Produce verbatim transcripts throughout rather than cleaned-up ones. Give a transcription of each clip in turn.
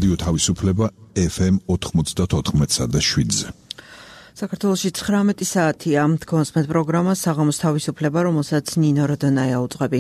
რადიო თავისუფლება ეფ ემ ოთხმოცდაოთხ და შვიდზე. საქართველოში ცხრამეტი საათია. თქვენს პროგრამა საღამოს თავისუფლება, რომელსაც ნინო როდონაია უძღვები.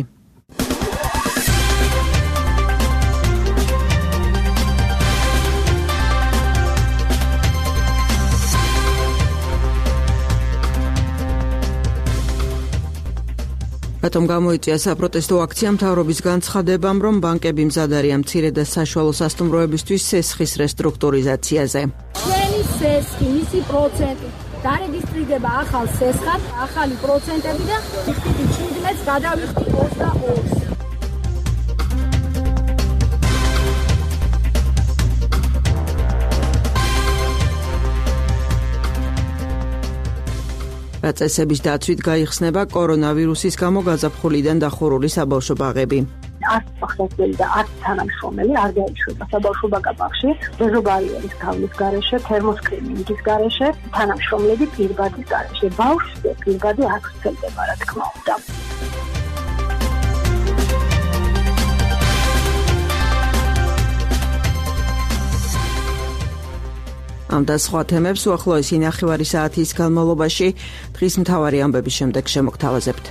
რატომ გამოიწვია საპროტესტო აქცია მთავრობის განცხადებამ, რომ ბანკები მზად არიან მცირე და საშუალო სასტუმროებისთვის სესხის რესტრუქტურიზაციაზე. ჩვენი სესხი, მისი პროცენტი დარეგისტრირდება ახალ სესხად, ახალი პროცენტები და ვიხდით შვიდმეტს გადავიხდით ოცდაორს. წესების დაცვით გაიხსნება კორონავირუსის გამო გაზაფხულიდან დახურული საბავშვო ბაღები. არც სახელი და არც თანამშრომელი არ გაიშვება საბავშვო ბაღებში, რეზობარიერის თავის გარეშე, თერმოსკრინინგის გარეშე, თანამშრომლები პირბადის გარეშე. ბავშვზე პირბადი არ ვრცელდება, რა თქმა უნდა. ამ და სხვა თემებს უახლოესი ნახევარი საათის განმავლობაში დღის მთავარი ამბების შემდეგ შემოგთავაზებთ.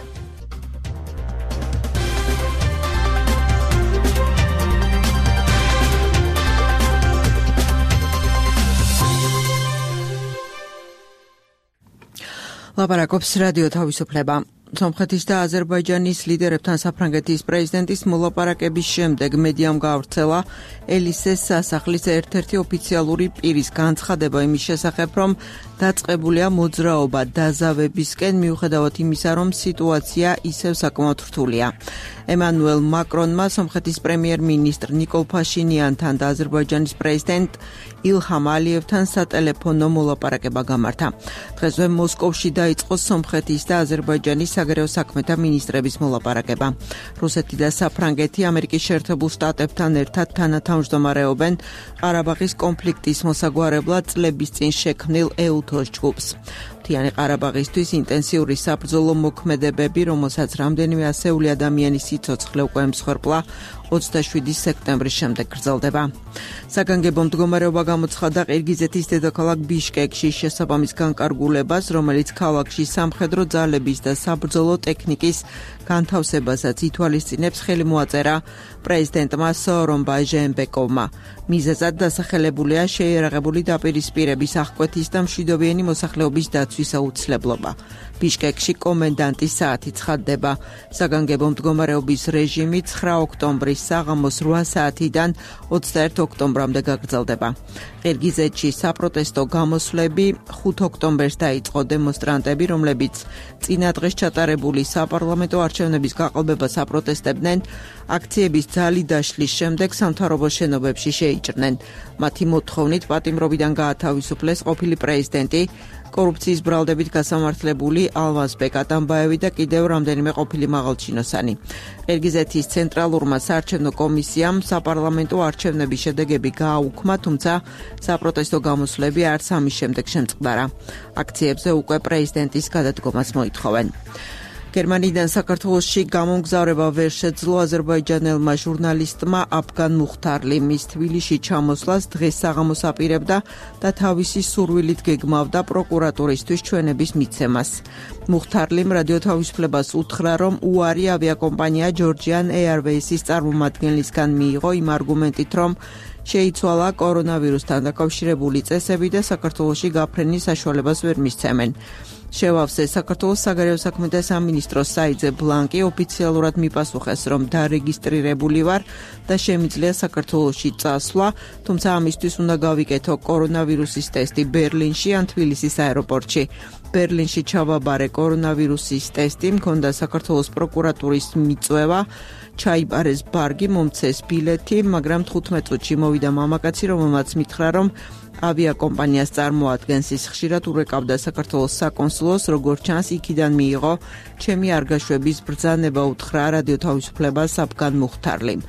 ლაპარაკობს რადიო თავისუფლება. სომხეთის და აზერბაიჯანის ლიდერებთან საფრანგეთის პრეზიდენტის მოლაპარაკების შემდეგ მედიამ გავრცელა ელისეს სასახლის ერთ-ერთი ოფიციალური პირის განცხადება იმის შესახებ, რომ დაწყებულია მოძრაობა დაზავებისკენ, მიუხედავად იმისა, რომ სიტუაცია ისევ საკმაოდ რთულია. ემანუელ მაკრონმა სომხეთის პრემიერ-მინისტრ ნიკოლ ფაშინიანთან და აზერბაიჯანის პრეზიდენტ ილჰამ ალიევთან სატელეფონო მოლაპარაკება გამართა. დღესვე მოსკოვში დაიწყო სომხეთის და აზერბაიჯანის საგარეო საქმეთა მინისტრების მოლაპარაკება. რუსეთი და საფრანგეთი ამერიკის შეერთებულ შტატებთან ერთად თანათავმჯდომარეობენ ყარაბაღის კონფლიქტის მოსაგვარებლად წლების წინ შექმნილ ეუთოს ჯგუფს. მთიანი ყარაბაღისთვის ინტენსიური საბრძოლო მოქმედებები, რომელსაც რამდენიმე ასეული ადამიანის სიცოცხლე უკვე ემსხვერპლა, ოცდაშვიდი სექტემბრის შემდეგ გრძელდება. საგანგებო მდგომარეობა გამოცხადდა ყირგიზეთის დედაქალაქ ბიშკეკში შესაბამის განკარგულებას, რომელიც ქალაქში სამხედრო ძალების და საბრძოლო ტექნიკის განთავსებასაც ითვალისწინებს, ხელი მოაწერა პრეზიდენტმა სოორონბაი ჟეენბეკოვმა. მიზეზად დასახელებულია შეიარაღებული დაპირისპირების აღკვეთის და მშვიდობიანი მოსახლეობის დაცვის აუცილებლობა. ბიშკეკში კომენდანტის საათი ცხადდება. საგანგებო მდგომარეობის რეჟიმი ცხრა ოქტომბრის საღამოს რვა საათიდან ოცდაერთი ოქტომბრამდე გაგრძელდება. ყირგიზეთში საპროტესტო გამოსვლები ხუთ ოქტომბერს დაიწყო. დემონსტრანტები, რომლებიც წინა დღეს ჩატარებული საპარლამენტო არჩევნების გაყალბებას აპროტესტებდნენ, აქციების ძალი დაშლის შემდეგ სამთავრობო შენობებში შეიჭრნენ. მათი მოთხოვნით პატიმრობიდან გაათავისუფლეს ყოფილი პრეზიდენტი, კორუფციის ბრალდებით გასამართლებული ალმაზბეკ ატამბაევი და კიდევ რამდენიმე ყოფილი მაღალჩინოსანი. ყირგიზეთის ცენტრალურმა საარჩევნო კომისიამ საპარლამენტო არჩევნების შედეგები გააუქმა, თუმცა საპროტესტო გამოსვლები არც ამის შემდეგ შემწყდარა. აქციებზე უკვე პრეზიდენტის გადადგომას მოითხოვენ. გერმანიიდან საქართველოში გამომგზავრება ვერ შეძლო აზერბაიჯანელმა ჟურნალისტმა აფგან მუხთარლიმ. ის თბილისში ჩამოსვლას დღეს საღამოს აპირებდა და თავისი სურვილით გეგმავდა პროკურატურისთვის ჩვენების მიცემას. მუხთარლიმ რადიო თავისუფლებას უთხრა, რომ უარი ავიაკომპანია Georgian Airways-ის წარმომადგენლისგან მიიღო იმ არგუმენტით, რომ შეიცვალა კორონავირუსთან დაკავშირებული წესები და საქართველოში გაფრენის საშუალებას ვერ მისცემენ. შევავსე საქართველოს საგარეო საქმეთა სამინისტროს საიძე ბლანკი ოფიციალურად მიპასუხეს, რომ დარეგისტრირებული ვარ და შემიძლია საქართველოში წასვლა, თუმცა ამისთვის უნდა გავიკეთო კორონავირუსის ტესტი ბერლინში ან თბილისის აეროპორტში. ბერლინში ჩავაბარე კორონავირუსის ტესტი, მქონდა საქართველოს პროკურატურის მიწვევა, ჩაიბარეს ბარგი, მომცეს ბილეთი, მაგრამ თხუთმეტ წუთში მოვიდა მამაკაცი, რომელმაც მითხრა, რომ ავიაკომპანიას წარმოადგენს. ის ხშირად ურეკავდა საქართველოს საკონსულოს, როგორც ჩანს, იქიდან მიიღო ჩემი არ გაშვების ბრძანება, უთხრა რადიო თავისუფლებას აფგან მუხთარლიმ.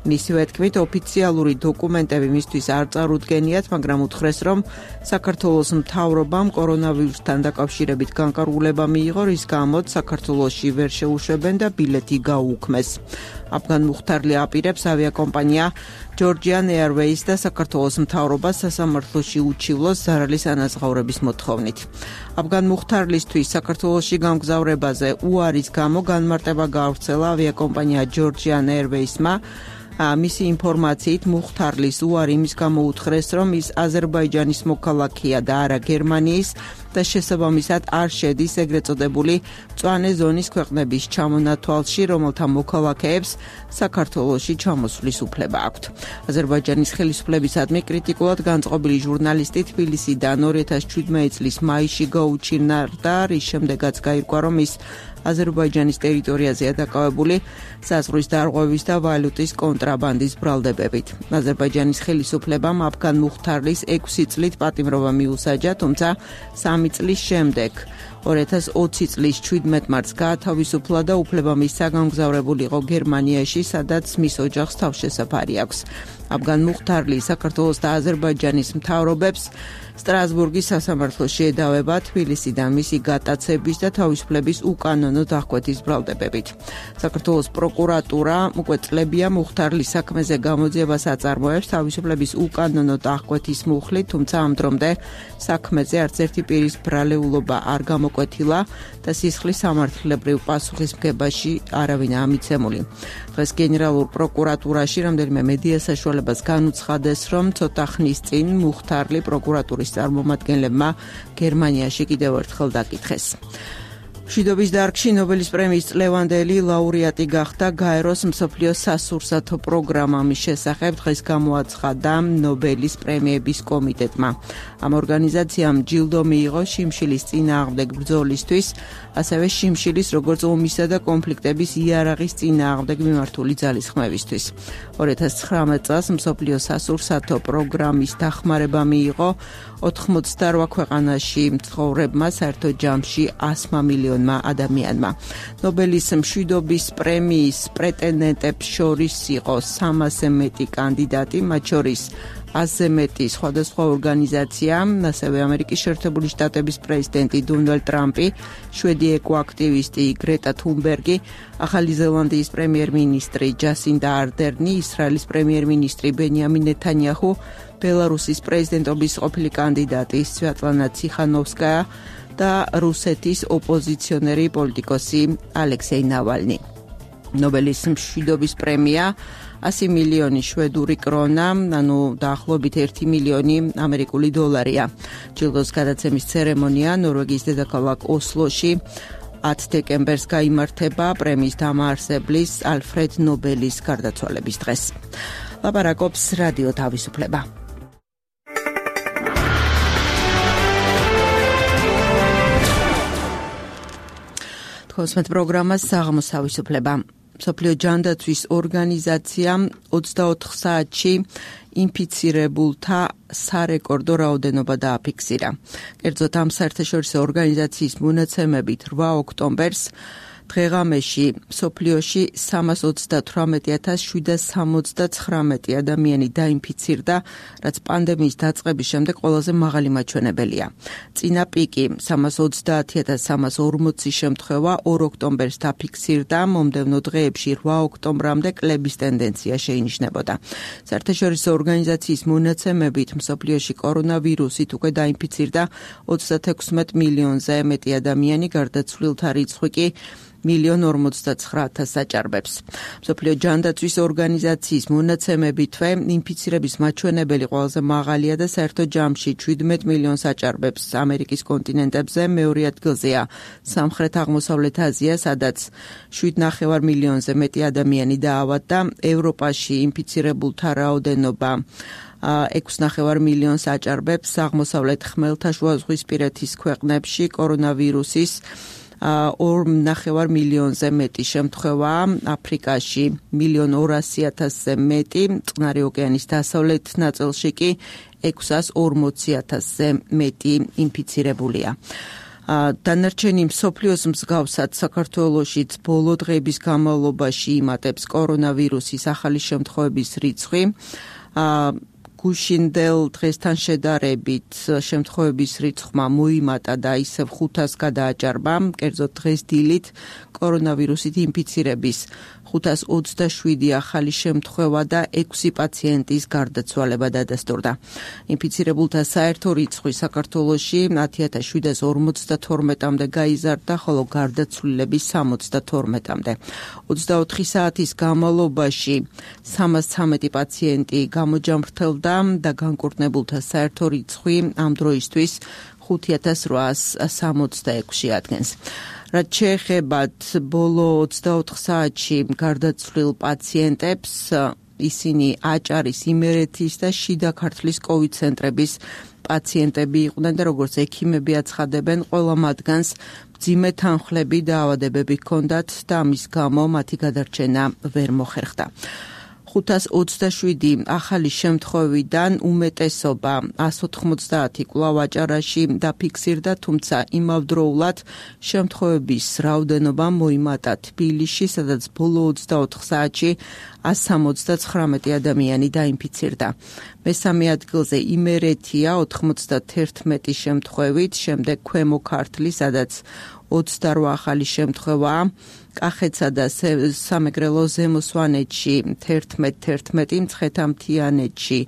მისივე თქმით, ოფიციალური დოკუმენტები მისთვის არ წარუდგენიათ, მაგრამ უთხრეს, რომ საქართველოს მთავრობამ კორონავირუსთან დაკავშირებით განკარგულება მიიღო, რის გამოც საქართველოში ვერ შეუშვებენ და ბილეთი გაუქმეს. აფგან მუხთარლი აპირებს ავიაკომპანია Georgian Airways და საქართველოს მთავრობას სასამართლოში უჩივლოს ზარალის ანაზღაურების მოთხოვნით. აფგან მუხთარლისთვის საქართველოში გამგზავრებაზე უარის გამო განმარტება გაავრცელა ავიაკომპანია Georgian Airways-მა. მისი ინფორმაციით მუხთარლის უარი იმის გამო უთხრეს, რომ ის აზერბაიჯანის მოქალაქეა და არა გერმანიის და შესაბამისად არ შედის ეგრეთ წოდებული მწვანე ზონის ქვეყნების ჩამონათვალში, რომელთა მოქალაქეებს საქართველოში ჩამოსვლის უფლება აქვთ. აზერბაიჯანის ხელისუფლებისადმი კრიტიკულად განწყობილი ჟურნალისტი თბილისიდან ორი ათას შვიდმეტი წლის მაისში გაუჩინარდა, რის შემდეგაც გაირკვა, რომ ის აზერბაიჯანის ტერიტორიაზეა დაკავებული საზღვრის დარღვევის და ვალუტის კონტრაბანდის ბრალდებებით. აზერბაიჯანის ხელისუფლებამ აფგან მუხთარლის ექვსი წლით პატიმრობა მიუსაჯა, თუმცა სამი წლის შემდეგ ორი ათას ოცი წლის შვიდმეტი მარტს გაათავისუფლა და უფლება მისცა გამგზავრებულიყო გერმანიაში, სადაც მის ოჯახს თავშესაფარი აქვს. აფგან მუხთარლი საქართველოს და აზერბაიჯანის მთავრობებს სტრასბურგის სასამართლოში ედავება თბილისიდან მისი გატაცების და თავისუფლების უკანონო დახკვეთის ბრალდებებით. საქართველოს პროკურატურა უკვე წლებია მუხთარლის საქმეზე გამოძიებას აწარმოებს თავისუფლების უკანონო დახკვეთის მუხლით, თუმცა ამ დრომდე საქმეზე არც ერთი პირის ბრალეულობა არ გამოკვეთილა და სისხლის სამართლებრივ პასუხისმგებაში არავინაა მიცემული. დღეს გენერალურ პროკურატურაში რამდენიმე მედია საშუალებას განუცხადეს, რომ ცოტა ხნის წინ მუხთარლი პროკურატურის წარმომადგენლებმა გერმანიაში კიდევ ერთხელ დაკითხეს. მშვიდობის დარგში ნობელის პრემიის წლევანდელი ლაურეატი გახდა გაეროს მსოფლიო სასურსათო პროგრამა. მის შესახებ დღეს გამოაცხადა ნობელის პრემიების კომიტეტმა. ამ ორგანიზაციამ ჯილდო მიიღო შიმშილის წინააღმდეგ ბრძოლისთვის, ასევე შიმშილის როგორც ომისა და კონფლიქტების იარაღის წინააღმდეგ მიმართული ძალისხმევისთვის. ორი ათას ცხრამეტ წელს მსოფლიო სასურსათო პროგრამის დახმარება მიიღო ოთხმოცდაორ ქვეყანაში მცხოვრებმა, საერთო ჯამში ასმა მილიონმა ადამიანმა. ნობელის მშვიდობის პრემიის პრეტენდენტებს შორის იყო სამასზე მეტი კანდიდატი, მათ შორის ათზე მეტი სხვადასხვა ორგანიზაცია, ასევე ამერიკის შეერთებული შტატების პრეზიდენტი დონალდ ტრამპი, შვედი ეკოაქტივისტი გრეტა თუნბერგი, ახალი ზელანდიის პრემიერ-მინისტრი ჯასინდა არდერნი, ისრაელის პრემიერ-მინისტრი ბენიამინ ნეთანიაჰუ, ბელარუსის პრეზიდენტობის ყოფილი კანდიდატი სვიატლანა ციხანოვსკაია და რუსეთის ოპოზიციონერი პოლიტიკოსი ალექსეი ნავალნი. ნობელის მშვიდობის პრემია ასი მილიონი შვედური კრონა, ანუ დაახლოებით ერთი მილიონი ამერიკული დოლარია. ჯილდოს გადაცემის ცერემონია ნორვეგიის დედაქალაქ ოსლოში ათ დეკემბერს გაიმართება პრემიის დამაარსებლის ალფრედ ნობელის გარდაცვალების დღეს. ლაპარაკობს რადიო თავისუფლება. თქოსმეთ პროგრამას საღამოს თავისუფლება. მსოფლიო ჯანდაცვის ორგანიზაცია ოცდაოთხ საათში ინფიცირებულთა სარეკორდო რაოდენობა დააფიქსირა. კერძოდ ამ საერთაშორისო ორგანიზაციის მონაცემებით რვა ოქტომბერს დღეღამეში მსოფლიოში სამას ოცდათვრამეტი ათას შვიდსათ სამოცდათხრამეტი ადამიანი დაინფიცირდა, რაც პანდემიის დაწყების შემდეგ ყველაზე მაღალი მაჩვენებელია. წინა პიკი სამას ოცდაათი ათას სამას ორმოცი შემთხვევა ორ ოქტომბერს დაფიქსირდა, მომდევნო დღეებში რვა ოქტომბრამდე კლების ტენდენცია შეინიშნებოდა. საერთაშორისო ორგანიზაციის მონაცემებით მსოფლიოში კორონავირუსით უკვე დაინფიცირდა ოცდაექვსმეტ მილიონზე მეტი ადამიანი, გარდაცვლილთა რიცხვი კი მილიონ ორმოცდაცხრა ათასს აჭარბებს. მსოფლიო ჯანდაცვის ორგანიზაციის მონაცემებითვე ინფიცირების მაჩვენებელი ყველაზე მაღალია და საერთო ჯამში შვიდმეტ მილიონს აჭარბებს. ამერიკის კონტინენტებზე მეორე ადგილზეა სამხრეთ აღმოსავლეთ აზია, სადაც შვიდ ნახევარ მილიონზე მეტი ადამიანი დაავადდა. ევროპაში ინფიცირებულთა რაოდენობა ექვსი ნახევარ მილიონს აჭარბებს. აღმოსავლეთ ხმელთაშუაზღვისპირეთის ქვეყნებში კორონავირუსის ორ ნახევარ მილიონზე მეტი შემთხვევა, აფრიკაში მილიონ ორასი ათასზე მეტი, წყნარი ოკეანის დასავლეთ ნაწილში კი ექვსას ორმოცი ათასზე მეტი ინფიცირებულია. დანარჩენი მსოფლიოს მსგავსად საქართველოშიც ბოლო დღეების განმავლობაში იმატებს კორონავირუსის ახალი შემთხვევების რიცხვი. გუშინდელ დღესთან შედარებით შემთხვევების რიცხვმა მოიმატა და ისევ ხუთას გადააჭარბა, კერძოდ დღეს დილით კორონავირუსით ინფიცირების ხუთას ოცდაშვიდი ახალი შემთხვევა და ექვსი პაციენტის გარდაცვალება დადასტურდა. ინფიცირებულთა საერთო რიცხვი საქართველოში ათი ათას შვიდას ორმოცდათორმეტამდე გაიზარდა, ხოლო გარდაცვლილების სამოცდათორმეტამდე. ოცდაოთხი საათის განმავლობაში სამას ცამეტი პაციენტი გამოჯამრთელდა და განკურნებულთა საერთო რიცხვი ამ დროისთვის ხუთი ათას რვაას სამოცდაექვსი ადგენს. რაც შეეხება ბოლო ოცდაოთხ საათში გარდაცვლილ პაციენტებს, ისინი აჭარის, იმერეთის და შიდა ქართლის კოვიდ ცენტრების პაციენტები იყვნენ და როგორც ექიმები აცხადებენ, ყველა მათგანს მძიმე თანხლები და ავადებები ჰქონდათ და ამის გამო მათი გადარჩენა ვერ მოხერხდა. ხუთას ოცდაშვიდი ახალი შემთხვევიდან უმეტესობა ას ოთხმოცდაათი კვლავ აჭარაში დაფიქსირდა, თუმცა იმავდროულად შემთხვევების რაოდენობა მოიმატა თბილისში, სადაც ბოლო ოცდაოთხ საათში ას სამოცდაცხრამეტი ადამიანი დაინფიცირდა. მესამე ადგილზე იმერეთია ოთხმოცდაათერთმეტი შემთხვევით, შემდეგ ქვემო ქართლი, სადაც ოცდარვა ახალი შემთხვევაა. კახეთსა და სამეგრელო ზემო სვანეთში თერთმეტი თერთმეტი, მცხეთა-მთიანეთში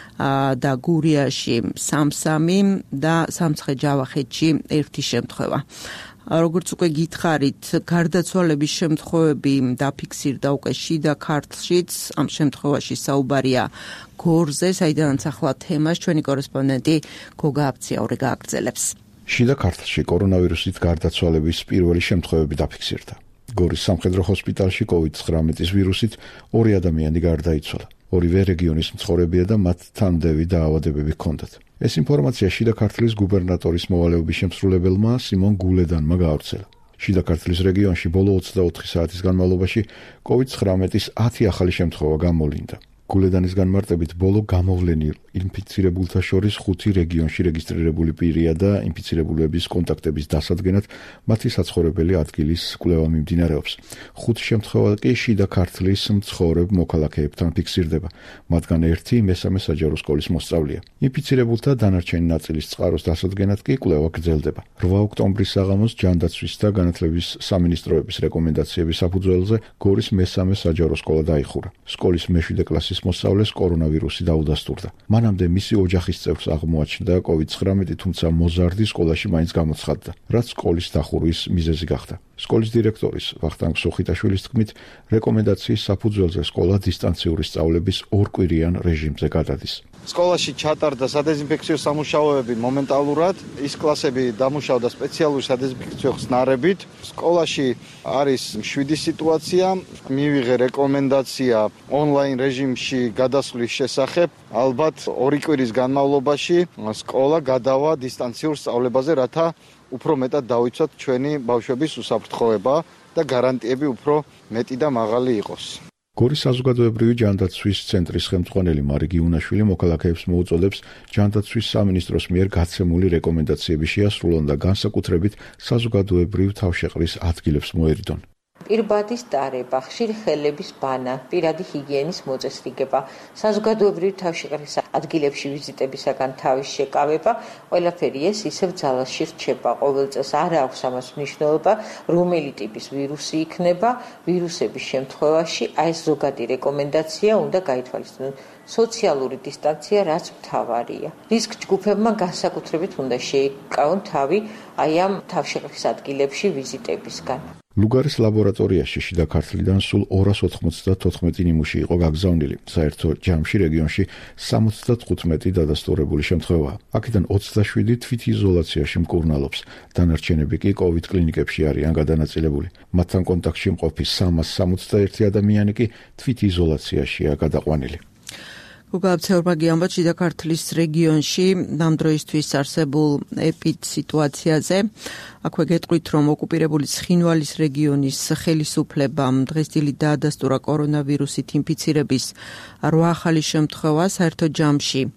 და გურიაში სამსამი და სამცხე-ჯავახეთში ერთი შემთხვევა. როგორც უკვე გითხარით, გარდაცვალების შემთხვევები დაფიქსირდა უკვე შიდა ქართლშიც, ამ შემთხვევაში საუბარია გორზე, საიდანაც ახლა თემას ჩვენი კორესპონდენტი გოგა აბციაური გააგრძელებს. შიდა ქართლში კორონავირუსით გარდაცვალების პირველი შემთხვევები დაფიქსირდა. გორის სამხედრო ჰოსპიტალში კოვიდ ცხრამეტის ვირუსით ორი ადამიანი გარდაიცვალა. ორივე რეგიონის მცხოვრებია და მათ თანდევი დაავადებები ჰქონდათ. ეს ინფორმაცია შიდა ქართლის გუბერნატორის მოვალეობის შემსრულებელმა სიმონ გულედანმა გაავრცელა. შიდა ქართლის რეგიონში ბოლო ოცდაოთხი საათის განმავლობაში კოვიდ ცხრამეტის ათი ახალი შემთხვევა გამოვლინდა. გულედანის განმარტებით ბოლო გამოვლენილ ინფიცირებულთა შორის ხუთი რეგიონში რეგისტრირებული პირია და ინფიცირებულების კონტაქტების დასადგენად მათი საცხოვრებელი ადგილის კვლევა მიმდინარეობს. ხუთ შემთხვევა კი შიდა ქართლის მცხოვრებ მოქალაქეებთან ფიქსირდება, მათგან ერთი მესამე საჯარო სკოლის მოსწავლეა. ინფიცირებულთა დანარჩენი ნაწილის წყაროს დასადგენად კი კვლევა გრძელდება. რვა ოქტომბრის საღამოს ჯანდაცვის და განათლების სამინისტროების რეკომენდაციების საფუძველზე გორის მესამე საჯარო სკოლა დაიხურა. სკოლის მეშვიდე კლასის მოსწავლეს კორონავირუსი დაუდასტურდა. მანამდე მისი ოჯახის წევრს აღმოაჩნდა კოვიდ ცხრამეტი, თუმცა მოზარდი სკოლაში მაინც გამოცხადდა, რაც სკოლის დახურვის მიზეზი გახდა. სკოლის დირექტორის ვახტანგ სუხიტაშვილის თქმით, რეკომენდაციის საფუძველზე სკოლა დისტანციური სწავლების ორკვირიან რეჟიმზე გადადის. სკოლაში ჩატარდა სადეზინფექციო სამუშაოები მომენტალურად, ის კლასები დამუშავდა სპეციალური სადეზინფექციო ხსნარებით. სკოლაში არის მშვიდი სიტუაცია, მივიღე რეკომენდაცია ონლაინ რეჟიმში გადასვლის შესახებ. ალბათ ორი კვირის განმავლობაში სკოლა გადავა დისტანციურ სწავლებაზე, რათა უფრო მეტად დავიცვათ ჩვენი ბავშვების უსაფრთხოება და გარანტიები უფრო მეტი და მაღალი იყოს. გორის საზოგადოებრივი ჯანდაცვის ცენტრის ხელმძღვანელი მარიგი იუნაშვილი მოქალაქეებს მოუწოდებს ჯანდაცვის სამინისტროს მიერ გაცემული რეკომენდაციების შეასრულონ და განსაკუთრებით საზოგადოებრივ თავშეყრის ადგილებს მოერიდონ. პირბადის დარება, ხშირი ხელების ბანა, პირადი ჰიგიენის მოწესრიგება, საზოგადოებრივი თავშეყრის ადგილებში ვიზიტებისაგან თავის შეკავება, ყველაფერი ეს ისევ ძალაში რჩება. ყოველ წელს არ აქვს ამას მნიშვნელობა, რომელი ტიპის ვირუსი იქნება, ვირუსების შემთხვევაში აი ეს ზოგადი რეკომენდაცია უნდა გაითვალისწინონ. სოციალური დისტანცია რაც მთავარია. რისკ ჯგუფებმა განსაკუთრებით უნდა შეიკავონ თავი აი ამ თავშეყრის ადგილებში ვიზიტებისგან. ლუგარის ლაბორატორიაში შიდა ქართლიდან სულ ორას ოთხმოცდათოთხმეტი ნიმუში იყო გაგზავნილი. საერთო ჯამში რეგიონში სამოცდათხუთმეტი დადასტურებული შემთხვევაა. აქედან ოცდაშვიდი თვითიზოლაციაში მკურნალობს. დანარჩენები კი კოვიდ კლინიკებში არიან გადანაწილებული. მათთან კონტაქტში მყოფი სამას სამოცდაერთი ადამიანი კი თვითიზოლაციაშია გადაყვანილი. გუგაბცეურმა გიამბა შიდა ქართლის რეგიონში ამ დროისთვის არსებულ ეპიდსიტუაციაზე. აქვე გეტყვით, რომ ოკუპირებული ცხინვალის რეგიონის ხელისუფლებამ დღესდღეობით დაადასტურა კორონავირუსით ინფიცირების რვა ახალი შემთხვევა. საერთო ჯამში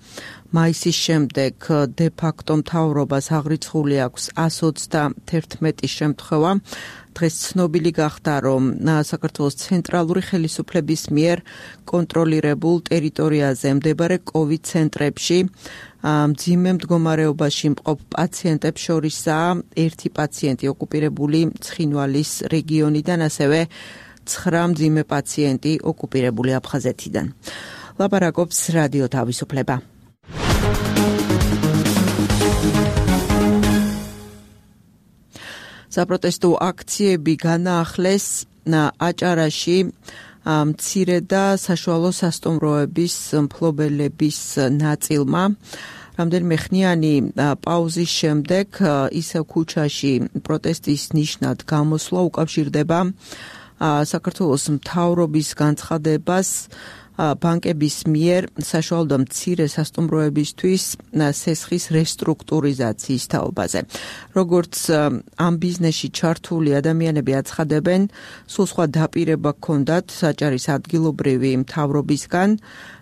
მაისის შემდეგ დე-ფაქტო მთავრობას აღრიცხული აქვს εκατს ოცდაათი შემთხვევა. დღეს ცნობილი გახდა, რომ საქართველოს ცენტრალური ხელისუფლების მიერ კონტროლირებულ ტერიტორიაზე მდებარე კოვიდ ცენტრებში მძიმე მდგომარეობაში მყოფ პაციენტებს შორისაა ერთი პაციენტი ოკუპირებული ცხინვალის რეგიონიდან, ასევე ცხრა მძიმე პაციენტი ოკუპირებული აფხაზეთიდან. ლაპარაკობს რადიო თავისუფლება. საპროტესტო აქციები განაახლეს აჭარაში მცირე და საშუალო სასტუმროების მფლობელების ნაწილმა. რამდენიმე ხნიანი პაუზის შემდეგ ისევ ქუჩაში პროტესტის ნიშნად გამოსვლა უკავშირდება საქართველოს მთავრობის განცხადებას ბანკების მიერ საშუალო და მცირე სასტუმროებისთვის სესხის რესტრუქტურიზაციის თაობაზე. როგორც ამ ბიზნესში ჩართული ადამიანები აცხადებენ, სულ სხვა დაპირება ჰქონდათ აჭარის ადგილობრივი მთავრობისგან,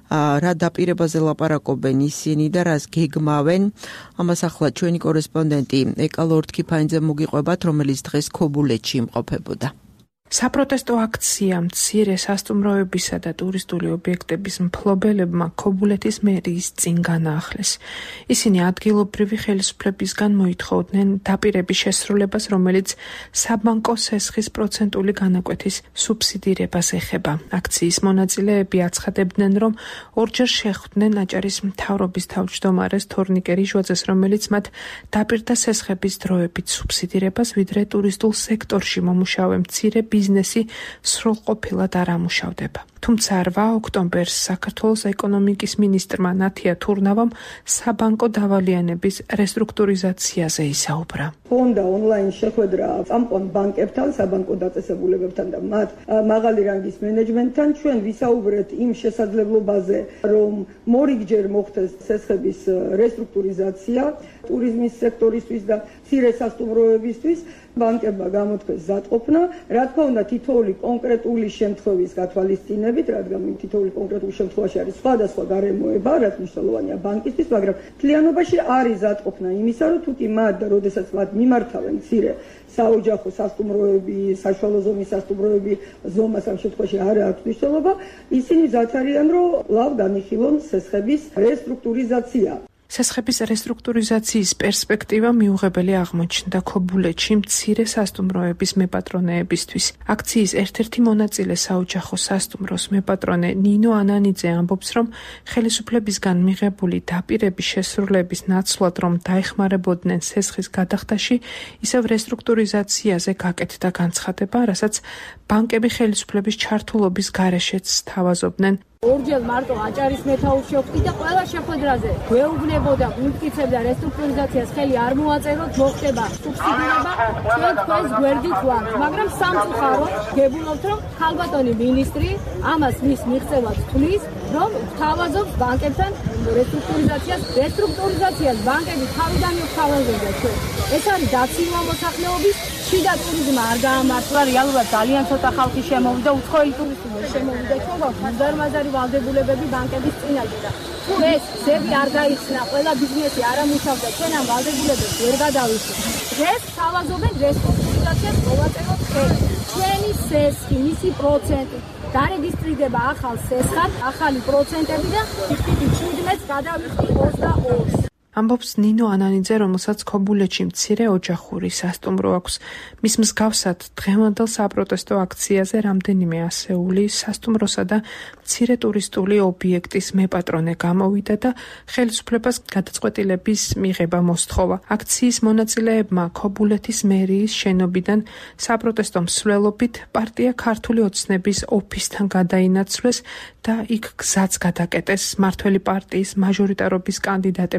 რა დაპირებაზე ლაპარაკობენ ისინი და რას გეგმავენ. ამას ახლა ჩვენი კორესპონდენტი ეკა ლორთქიფანიძე მოგიყვებათ, რომელიც დღეს ქობულეთში იმყოფებოდა. საპროტესტო აქცია მცირე სასტუმროებისა და ტურისტული ობიექტების მფლობელებმა ქობულეთის მერიის წინ განაახლეს. ისინი ადგილობრივი ხელისუფლებისგან მოითხოვდნენ დაპირების შესრულებას, რომელიც საბანკო სესხის პროცენტული განაკვეთის სუბსიდირებას ეხება. აქციის მონაწილეები აცხადებდნენ, რომ ორჯერ შეხვდნენ აჭარის მთავრობის თავმჯდომარეს თორნიკე რიჟვაძეს, რომელიც მათ დაპირდა სესხების დროებით სუბსიდირებას, ვიდრე ტურისტულ სექტორში მომუშავე მცირე ბიზნესი სრულყოფილად არ ამუშავდება. თუმცა რვა ოქტომბერს საქართველოს ეკონომიკის მინისტრმა ნათია თურნავამ საბანკო დავალიანების რესტრუქტურიზაციაზე ისაუბრა. ჰქონდა ონლაინ შეხვედრა წამყვან ბანკებთან, საბანკო დაწესებულებებთან და მათ მაღალი რანგის მენეჯმენტთან. ჩვენ ვისაუბრეთ იმ შესაძლებლობაზე, რომ მორიგჯერ მოხდეს სესხების რესტრუქტურიზაცია ტურიზმის სექტორისთვის და მცირე სასტუმროებისთვის. ბანკებმა გამოთქვეს ზადყოფნა, რა თქმა უნდა თითოეული კონკრეტული შემთხვევის გათვალისწინებით, რადგან თითოეული კონკრეტული შემთხვევაში არის სხვადასხვა გარემოება, რაც მნიშვნელოვანია ბანკისთვის, მაგრამ მთლიანობაში არის ზადყოფნა იმისა, რომ თუ კი მათ და როდესაც მათ მიმართავენ მცირე საოჯახო სასტუმროები, საშუალო ზომის სასტუმროები, ზომას ამ შემთხვევაში არ აქვს მნიშვნელობა, ისინი ზათ არიან, რომ ლավ განიხილონ სესხების რესტრუქტურიზაცია. სესხების რესტრუქტურიზაციის პერსპექტივა მიუღებელი აღმოჩნდა ქობულეთში მცირე სასტუმროების მეპატრონეებისთვის. აქციის ერთ-ერთი მონაწილე საოჯახო სასტუმროს მეპატრონე ნინო ანანიძე ამბობს, რომ ხელისუფლებისგან მიღებული დაპირების შესრულების ნაცვლად, რომ დაეხმარებოდნენ სესხის გადახდაში, ისევ რესტრუქტურიზაციაზე გაკეთდა განცხადება, რასაც ბანკები ხელისუფლების ჩართულობის გარეშეც თავაზობდნენ. ორჯერ მარტო აჭარის მეთაურს შევხვდი და ყველა შეხვედრაზე გვეუბნებოდა, გვიმტკიცებდა რესტრუქტურიზაციას ხელი არ მოაწეროთ, მოხდება სუბსიდირება, ჩვენ თქვენს გვერდით ვართ. მაგრამ სამწუხაროდ გებულობთ, რომ ქალბატონი მინისტრი ამას მის მიღწევად თვლის, რომ თავაზობს ბანკებთან რესტრუქტურიზაციას, რესტრუქტურიზაციას ბანკები თავიდან თავაზობდნენ ჩვენ. ეს არის დაცინვა მოსახლეობის, შიდა ტურიზმი არ გაამართლა, რეალურად ძალიან ცოტა ხალხი შემოვიდა, უცხოელი ტურისტები შემოვიდა, ჩვენ მუდარმაზარი ვალდებულებები ბანკების წინაშე და ეს ზები არ გაიხსნა, ყველა ბიზნესი არ ამუშავდა, ჩვენ ამ ვალდებულებებს ვერ გადავიხსნით. ეს თავაზობენ რესტრუქტურიზაციას მოვაწეროთ ხელი. ჩვენი სესხი, მისი პროცენტი დარეგისტრირდება ახალ სესხად, ახალი პროცენტები და ფიქრით შვიდმეტს გადავიხდი ოცდაორს. ამბობს ნინო ანანიძე, რომელსაც ქობულეთში მცირე ოჯახური სასტუმრო აქვს. მის მსგავსად დღევანდელ საპროტესტო აქციაზე რამდენიმე ასეული სასტუმროსა და მცირე ტურისტული ობიექტის მეპატრონე გამოვიდა და ხელისუფლებას გადაწყვეტილების მიღება მოსთხოვა. აქციის მონაწილეებმა ქობულეთის მერიის შენობიდან საპროტესტო მსვლელობით პარტია ქართული ოცნების ოფისთან გადაინაცვლეს და იქ გზაც გადაკეტეს მმართველი პარტიის მაჟორიტარობის კანდიდატებთან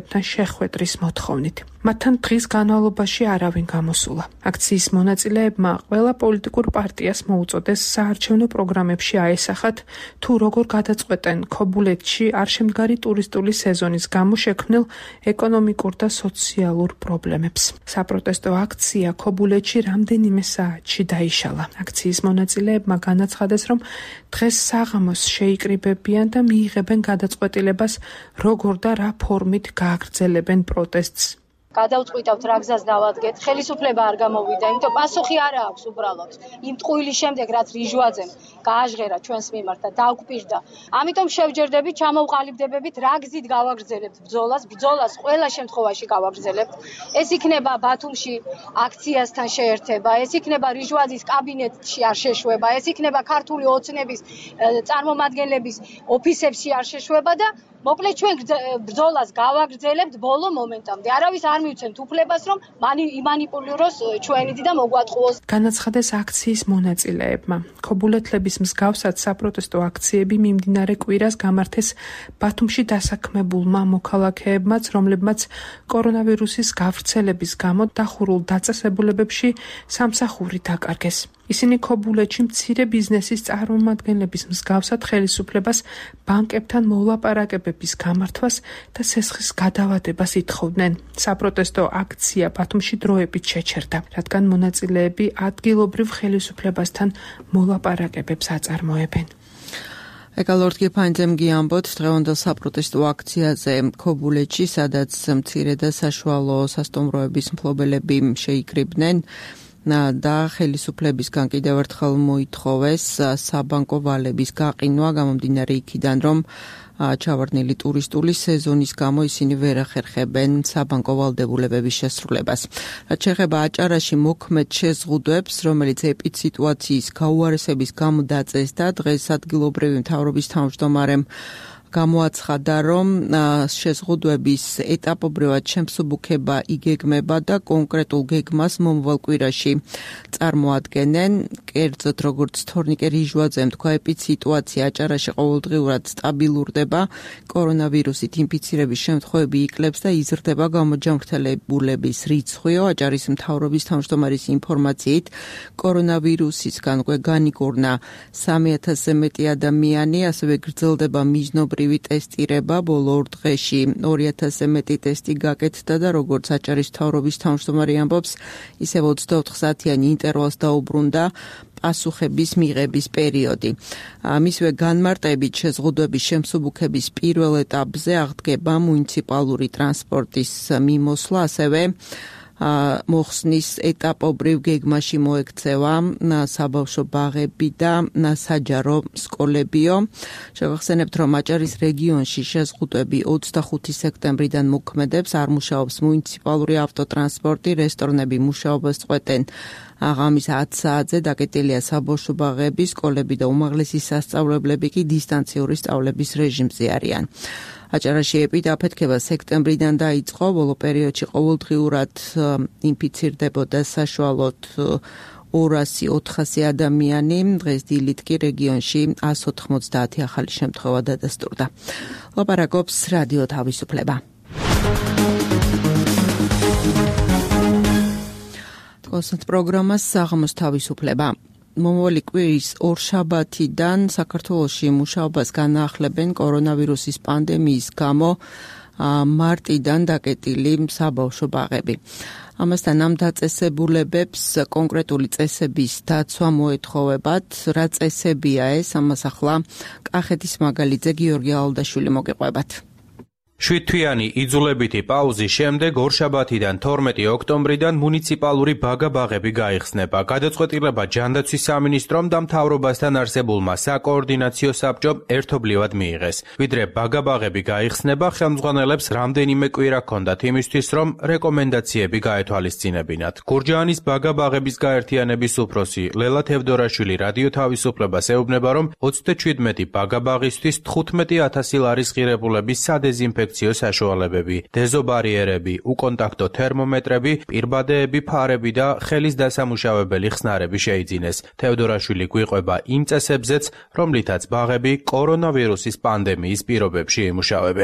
შეხვედრის მოთხოვნით. მათთან დღის განმავლობაში არავინ გამოსულა. აქციის მონაწილეებმა ყველა პოლიტიკურ პარტიას მოუწოდეს საარჩევნო პროგრამებში აესახათ, თუ როგორ გადაწყვეტენ ქობულეთში არშემდგარი ტურისტული სეზონის გამო შექმნილ ეკონომიკურ და სოციალურ პრობლემებს. საპროტესტო აქცია ქობულეთში რამდენიმე საათში დაიშალა. აქციის მონაწილეებმა განაცხადეს, რომ დღეს საღამოს შეიკრიბებიან და მიიღებენ გადაწყვეტილებას, როგორ და რა ფორმით გააგრძელებენ პროტესტს. გადავწყვიტავთ რა გზას დავადგეთ, ხელისუფლება არ გამოვიდა, იმიტომ პასუხი არ აქვს უბრალოდ. იმ ტყუილის შემდეგ რაც რიჟვაძემ გააჟღერა ჩვენს მიმართ და დაგვპირდა. ამიტომ შევჯერდებით, ჩამოვყალიბდებებით, რა გზით გავაგრძელებთ ბრძოლას, ბრძოლას ყველა შემთხვევაში გავაგრძელებთ. ეს იქნება ბათუმში აქციასთან შეერთება, ეს იქნება რიჟვაძის კაბინეტში არ შეშვება, ეს იქნება ქართული ოცნების წარმომადგენლების ოფისებში არ შეშვება და მოკლედ ჩვენ ბრძოლას გავაგრძელებთ ბოლო მომენტამდე. არავის არ მივცემთ უფლებას, რომ იმანიპულიროს ჩვენით და მოგვატყუოს. განაცხადეს აქციის მონაწილეებმა. ქობულეთლების მსგავსად საპროტესტო აქციები მიმდინარე კვირას გამართეს ბათუმში დასაქმებულმა მოქალაქეებმაც, რომლებმაც კორონავირუსის გავრცელების გამო დახურულ დაწესებულებებში სამსახური დაკარგეს. ისინი ქობულეთში მცირე ბიზნესის წარმომადგენლების მსგავსად ხელისუფლებას ბანკებთან მოლაპარაკებების გამართვას და სესხის გადავადებას ითხოვდნენ. საპროტესტო აქცია ბათუმში დროებით შეჩერდა, რადგან მონაწილეები ადგილობრივ ხელისუფლებასთან მოლაპარაკებებს აწარმოებენ. ეკალორდ გიფანძემ გიამბოთ დღევანდელ საპროტესტო აქციაზე ქობულეთში, სადაც მცირე და საშუალო სასტუმროების მფლობელები შეიკრიბნენ და ხელისუფლებისგან კიდევ ერთხელ მოითხოვეს საბანკო ვალების გაყინვა, გამომდინარე იქიდან, რომ ჩავარდნილი ტურისტული სეზონის გამო ისინი ვერ ახერხებენ საბანკო ვალდებულებების შესრულებას. რაც შეეხება აჭარაში მოქმედ შეზღუდვებს, რომელიც ეპიდსიტუაციის გაუარესების გამო დაწესდა, დღეს ადგილობრივი მთავრობის თავმჯდომარემ გამოაცხადა, რომ შეზღუდვების ეტაპობრივად შემსუბუქება იგეგმება და კონკრეტულ გეგმას მომავალ კვირაში წარმოადგენენ. კერძოდ, როგორც თორნიკე რიჟვაძემ თქვა, ეპიდსიტუაცია აჭარაში ყოველდღიურად სტაბილურდება, კორონავირუსით ინფიცირების შემთხვევები იკლებს და იზრდება გამოჯანმრთელებულების რიცხვიო. აჭარის მთავრობის თავმჯდომარის ინფორმაციით, კორონავირუსისგან უკვე განიკურნა სამი ათასზე მეტი ადამიანი, ასევე გრძელდება მიზნობრივი ტესტირება, ბოლო ორ დღეში ორი ათასზე მეტი ტესტი გაკეთდა და როგორც აჭარის მთავრობის თავმჯდომარე ამბობს, ისევ ოცდაოთხ საათიანი ინტერვალს დაუბრუნდა პასუხების მიღების პერიოდი. მისივე განმარტებით შეზღუდვების შემსუბუქების პირველ ეტაპზე აღდგება მუნიციპალური ტრანსპორტის მიმოსვლა, ასევე მოხსნის ეტაპობრივ გეგმაში მოექცევა საბავშვო ბაღები და საჯარო სკოლებიო. შევახსენებთ, რომ აჭარის რეგიონში შეზღუდვები ოცდახუთი სექტემბრიდან მოქმედებს, არ მუშაობს მუნიციპალური ავტოტრანსპორტი, რესტორნები მუშაობას წყვეტენ აღამის ათ საათზე, დაკეტილია საბავშვო ბაღები, სკოლები და უმაღლესი სასწავლებლები კი დისტანციური სწავლების რეჟიმზე არიან. აჭარაში ეპიდაფეთქება სექტემბრიდან დაიწყო, ბოლო პერიოდში ყოველდღიურად ინფიცირდებოდა საშუალოდ ორასი ოთხასი ადამიანი, დღეს დილით კი რეგიონში ას ოთხმოცდაათი ახალი შემთხვევა დადასტურდა. ლაპარაკობს რადიო თავისუფლება. თვალსაჩინო პროგრამას საღამოს თავისუფლება. მომავალი კვირის ორშაბათიდან საქართველოში მუშაობას განაახლებენ კორონავირუსის პანდემიის გამო მარტიდან დაკეტილი საბავშვო ბაღები. ამასთან ამ დაწესებულებებს კონკრეტული წესების დაცვა მოეთხოვებათ. რა წესებია ეს? ამას ახლა კახეთის მაგალითზე გიორგი ალდაშვილი მოგეყვებათ. შვიდთვიანი იძულებითი პაუზის შემდეგ ორშაბათიდან თორმეტი ოქტომბრიდან მუნიციპალური ბაგა-ბაღები გაიხსნება. გადაწყვეტილება ჯანდაცვის სამინისტრომ და მთავრობასთან არსებულმა საკოორდინაციო საბჭომ ერთობლივად მიიღეს. ვიდრე ბაგა-ბაღები გაიხსნება, ხელმძღვანელებს რამდენიმე კვირა ჰქონდათ იმისთვის, რომ რეკომენდაციები გაეთვალისწინებინათ. გურჯაანის ბაგა-ბაღების გაერთიანების უფროსი ლელა თევდორაშვილი რადიო თავისუფლებას ეუბნება, რომ ოცდაჩვიდმეტი ბაგა-ბაღისთვის თხუთმეტი ათასი ლარის ღირებულების სადეზინფექციო საშუალებები, დეზობარიერები, უკონტაქტო თერმომეტრები, პირბადეები, ფარები და ხელის დასამუშავებელი ხსნარები შეიძინეს. თევდორაშვილი გვიყვება იმ წესებზეც, რომლითაც ბაღები კორონავირუსის პანდემიის პირობებში იმუშავებენ.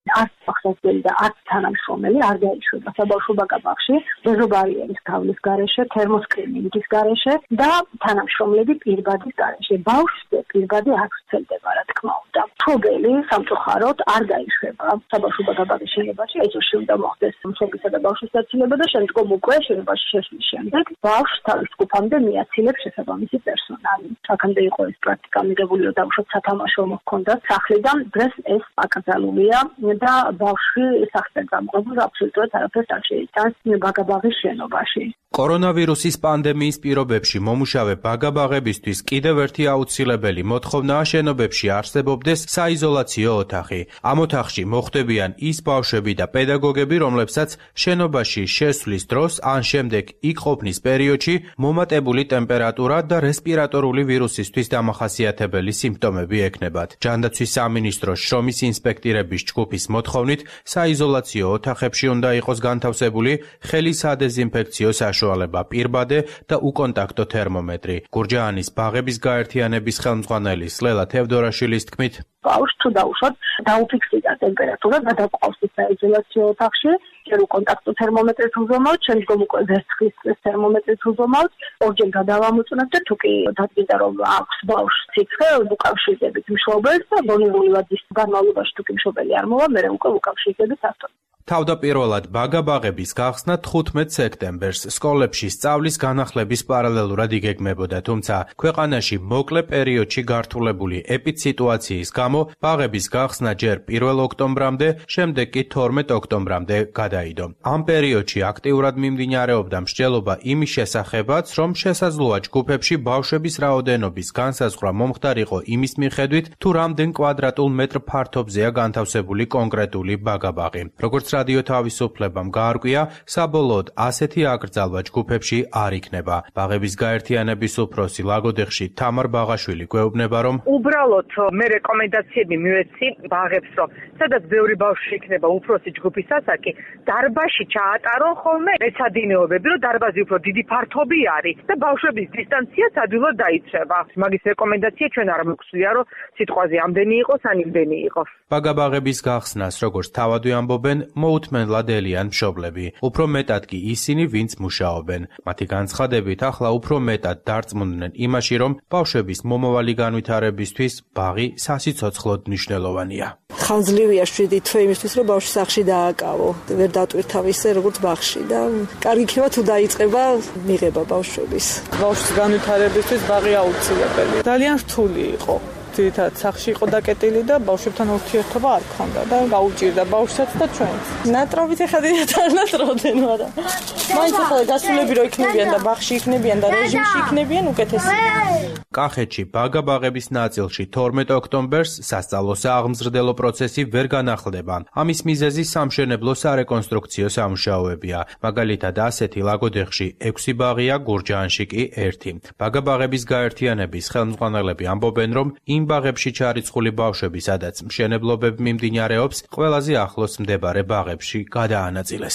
არც ახსოვსელი და არც თანამშრომელი არ გაიშვება საბავშვო ბაგაბაღში, დეზობარიერის თავლის გარეშე, თერმოსკრინინგის გარეშე და თანამშრომლები პირბადის გარეშე. ბავშვზე პირბადი არ ვრცელდება, რა თქმა უნდა. მშობელი სამწუხაროდ არ გაიშვება საბავშვო ბაგაბაღის შენობაში, ეჭვში უნდა მოხდეს მშობლისა და ბავშვის დაცილება და შემდგომ უკვე შენობაში შესვლის შემდეგ ბავშვს თავის ჯგუფამდე მიაცილებს შესაბამისი პერსონალი. აქამდე იყო ეს პრაქტიკა მიღებულიო და უშოთ სათამაშო მოხონდა სახლიდან, დღეს ეს აკრძალულია და ბავშვი სახთან გამყოფს აბსოლუტურად არაფერს არ შეიტანს ბაგაბაღის შენობაში. კორონავირუსის პანდემიის პირობებში მომუშავე ბაგაბაღებისთვის კიდევ ერთი აუცილებელი მოთხოვნაა შენობებში არსებობდეს საიზოლაციო ოთახი. ამ ოთახში მოხვდებიან ის ბავშვები და პედაგოგები, რომლებსაც შენობაში შესვლის დროს ან შემდეგ იქ ყოფნის პერიოდში მომატებული ტემპერატურა და რესპირატორული ვირუსისთვის დამახასიათებელი სიმპტომები ექნებათ. ჯანდაცვის სამინისტროს შრომის ინსპექტირების ჯგუფის მოთხოვნით საიზოლაციო ოთახებში უნდა იყოს განთავსებული ხელის სადეზინფექციო საშუალება, პირბადე და უკონტაქტო თერმომეტრი. გურჯაანის ბაღების გაერთიანების ხელმძღვანელის ლელა თევდორაშვილის თქმით, ბავშვს თუ დაუშვათ დაუფიქსირდა ტემპერატურა და დაყავს საიზოლაციო ოთახში, ჯერ უკონტაქტო თერმომეტრით უზომავთ, შემდგომ უკვე ვერცხლის თერმომეტრით უზომავთ, ორჯერ გადავამოწმოთ და თუ კი დადგინდა რომ აქვს ბავშვს სიცხე, უკავშირდებით მშობელს და ბოლნიური ვადის განმავლობაში თუ კი მშობელი არ მოვა, მერე უკვე უკავშირდებით ავტომატურად. თავდაპირველად ბაგაბაღების გახსნა თხუთმეტ სექტემბერს სკოლებში სწავლის განახლების პარალელურად იგეგმებოდა, თუმცა ქვეყანაში მოკლე პერიოდში გართულებული ეპიდსიტუაციის გამო ბაღების გახსნა ჯერ პირველ ოქტომბრამდე, შემდეგ კი თორმეტ ოქტომბრამდე გადაიდო. ამ პერიოდში აქტიურად მიმდინარეობდა მსჯელობა იმის შესახებაც, რომ შესაძლოა ჯგუფებში ბავშვების რაოდენობის განსაზღვრა მომხდარიყო იმის მიხედვით, თუ რამდენ კვადრატულ მეტრ ფართობზეა განთავსებული კონკრეტული ბაგაბაღი. როგორც რადიო თავისუფლებამ გაარკვია, საბოლოოდ ასეთი აკრძალვა ჯგუფებში არ იქნება. ბაღების გაერთიანების უფროსი ლაგოდეხში თამარ ბაღაშვილი გვეუბნება, რომ უბრალოდ მე რეკომენდაციები მივეცი ბაღებს, რომ სადაც ბევრი ბავშვი იქნება უფროსი ჯგუფის ასაკი, დარბაზში ჩაატარონ ხოლმე ეცადინეობები, რომ დარბაზი უფრო დიდი ფართობი არის და ბავშვების დისტანციაც ადვილად დაიცვება. მაგის რეკომენდაცია ჩვენ არ მოგვწვია, რომ სიტყვაზე ამდენი იყოს, ან იმდენი იყოს. ბაგაბაღების გახსნას, როგორც თავადვე ამბობენ, მოუთმენლად ელიან მშობლები. უფრო მეტად კი ისინი, ვინც მუშაობენ. მათი განცხადებით, ახლა უფრო მეტად დარწმუნდნენ იმაში, რომ ბავშვების მომავალი განვითარებისთვის ბაღი სასიცოცხლოდ მნიშვნელოვანია. ხანძლივია შვიდი თვე იმისთვის, რომ ბავშვი სახლში დააკავო, ვერ დატვირთავ ისე როგორც ბაღში და კარგი იქნება თუ დაიწყება მიღება ბავშვების. ბავშვის განვითარებისთვის ბაღი აუცილებელია. ძალიან რთული იყო. ძირითადად სახლში იყო დაკეტილი და ბავშვებთან ურთიერთობა არ ქონდა და გაუჭირდა ბავშვსაც და ჩვენს. ნატრობით ეხლა არ ნატრობდნენ, მაგრამ მაინც ახლა გასულები რო იქნებიან და ბაღში იქნებიან და რეჟიმში იქნებიან უკეთესია. კახეთში ბაგაბაღების ნაწილში თორმეტ ოქტომბერს სასწავლო სააღმზრდელო პროცესი ვერ განახლდება. ამის მიზეზი სამშენებლო სარეკონსტრუქციო სამუშაოებია. მაგალითად ასეთი ლაგოდეხში ექვსი ბაღია, გურჯაანში კი ერთი. ბაგაბაღების გაერთიანების ხელმძღვანელები ამბობენ, რომ იმ ბაღებში ჩარიცხული ბავშვები, სადაც მშენებლობები მიმდინარეობს, ყველაზე ახლოს მდებარე ბაღებში გადაანაწილეს.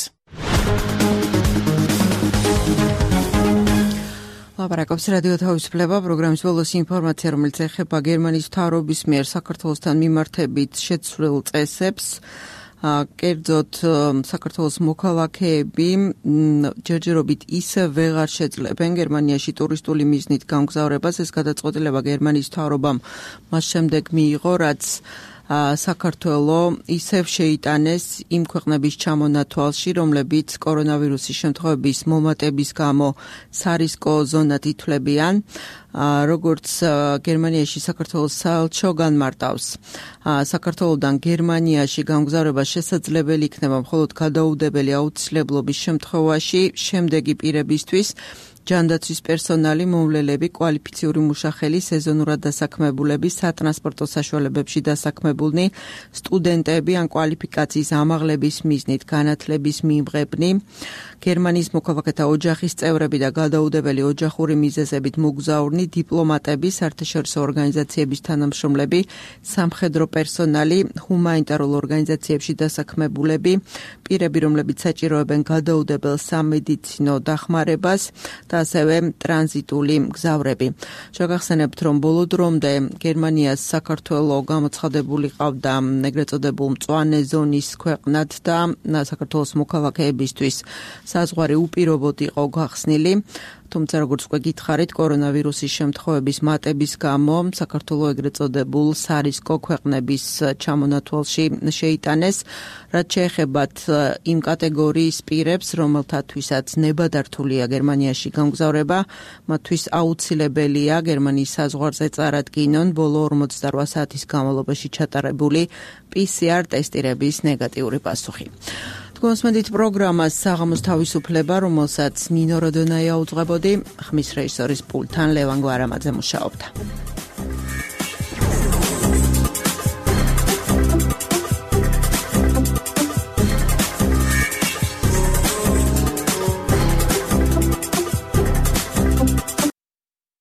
ლაპარაკობს რადიო თავისუფლება, პროგრამის ბოლოს ინფორმაცია, რომელიც ეხება გერმანიის მთავრობის მიერ საქართველოსთან მიმართებით შეცვლილ წესებს. კერძოდ საქართველოს მოქალაქეები ჯერჯერობით ისე ვეღარ შეძლებენ გერმანიაში ტურისტული მიზნით გამგზავრებას. ეს გადაწყვეტილება გერმანიის მთავრობამ მას შემდეგ მიიღო, რაც საქართველო ისევ შეიტანეს იმ ქვეყნების ჩამონათვალში, რომლებიც კორონავირუსის შემთხვევების მომატების გამო სარისკო ზონად ითვლებიან. როგორც გერმანიაში საქართველოს საელჩო განმარტავს, საქართველოდან გერმანიაში გამგზავრება შესაძლებელი იქნება მხოლოდ გადაუდებელი აუცილებლობის შემთხვევაში, შემდეგი პირებისთვის ჯანდაცვის პერსონალი, მოვლელები, კვალიფიციური მუშახელი, სეზონურად დასაქმებულები, სატრანსპორტო საშუალებებში დასაქმებულნი, სტუდენტები ან კვალიფიკაციის ამაღლების მიზნით განათლების მიმღებნი, გერმანიის მოქალაქეთა ოჯახის წევრები და გადაუდებელი ოჯახური მიზეზებით მოგზაურნი, დიპლომატები, საერთაშორისო ორგანიზაციების თანამშრომლები, სამხედრო პერსონალი, ჰუმანიტარულ ორგანიზაციებში დასაქმებულები, პირები, რომლებიც საჭიროებენ გადაუდებელ სამედიცინო დახმარებას და ასევე ტრანზიტული მგზავრები. შეგახსენებთ, რომ ბოლო დრომდე გერმანიას საქართველო გამოცხადებული ყავდა ეგრეთ წოდებულ მწვანე ზონის ქვეყნად და საქართველოს მოქალაქეებისთვის საზღვარი უპირობოდ იყო გახსნილი. თუმცა როგორც უკვე გითხარით, კორონავირუსის შემთხვევების მატების გამო საქართველო ეგრეთ წოდებულ სარისკო ქვეყნების ჩამონათვალში შეიტანეს, რაც შეეხებათ იმ კატეგორიის პირებს, რომელთათვისაც ნებადართულია გერმანიაში გამგზავრება, მათთვის აუცილებელია გერმანიის საზღვარზე წარადგინონ ბოლო ორმოცდარვა საათის განმავლობაში ჩატარებული პი სი არ ტესტირების ნეგატიური პასუხი. გონსმენდით პროგრამას საღამოს თავისუფლება, რომელსაც ნინო როდონაია უძღვებოდი, ხმის რეჟისორის პულტთან ლევან გვარამაძე მუშაობდა.